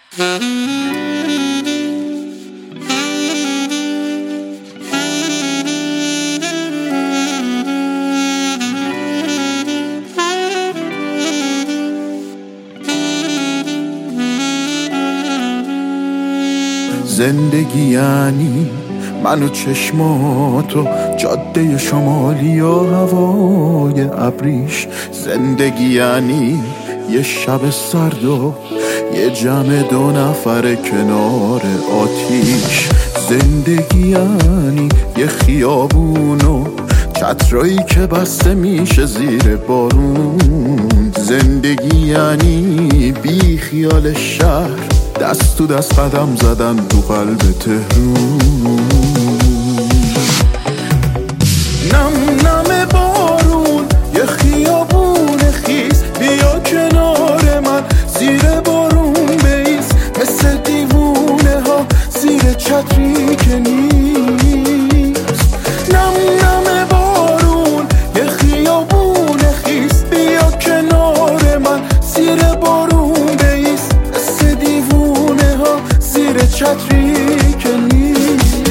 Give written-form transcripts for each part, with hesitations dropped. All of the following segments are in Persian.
زندگی یعنی من و چشماتو، جاده شمالی و هوای ابریش. زندگی یعنی یه شب سرد و یه جمع 2 نفر کنار آتیش. زندگی یعنی یه خیابون و چترایی که بسته میشه زیر بارون. زندگی یعنی بی خیال شهر، دست تو دست قدم زدن تو قلب تهرون. نم نم بارون یه خیابون خیس، بیا کنار من زیر بارون بیس. مثل دیوونه ها زیر چتری که نیست. نم نم بارون یه خیابون خیس، بیا کنار من زیر بارون بیس. مثل دیوونه ها زیر چتری که نیست.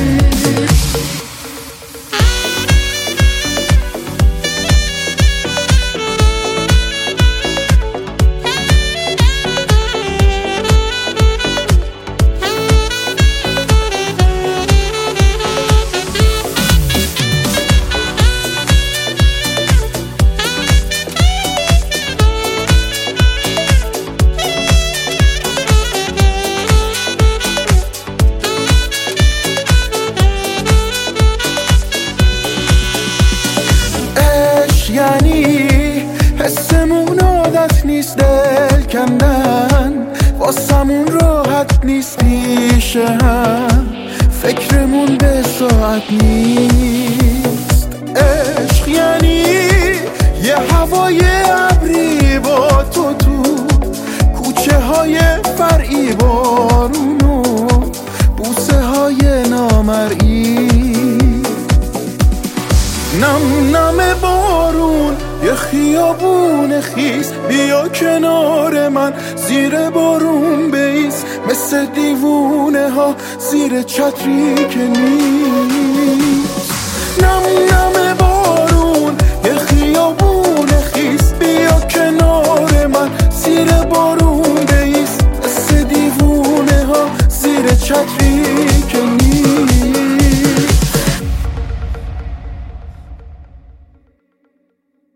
یعنی حسمون عادت نیست دل کندن، واسمون راحت نیست پیش هم، فکرمون به ساعت نیست. عشق یعنی یه هوای ابری با تو کوچه های فرعی، بارون و بوسه های نامرئی. نم نم بارون یه خیابون خیس، بیا کنار من زیر بارون بیس. مثل دیوونه ها زیر چتری که نیست. نم نم